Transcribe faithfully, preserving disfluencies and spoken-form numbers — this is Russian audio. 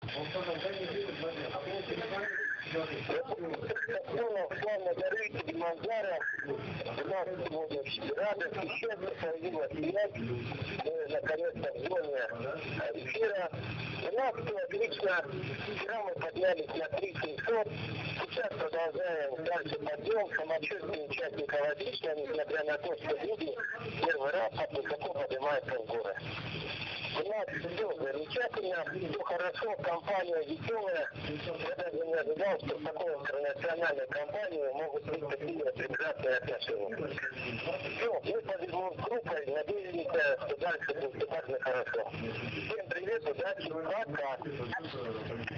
Такого плана дороги Демонзара у нас сегодня радость еще проходила связь. Мы наконец-то в зоне эфира. У нас отлично. Вчера мы поднялись на три тысячи семьсот. Сейчас продолжаем дальше подъем. Самочувствие участников отлично, несмотря на то, что люди первый раз от высоко поднимаются в горы. У нас все замечательно, все хорошо, компания веселая. Я даже не ожидал, что в такой интернациональной компании могут быть такие прекрасные отношения. Все, мы подъемем с группой, надеемся, что дальше будет так же хорошо. Всем привет, удачи, пока.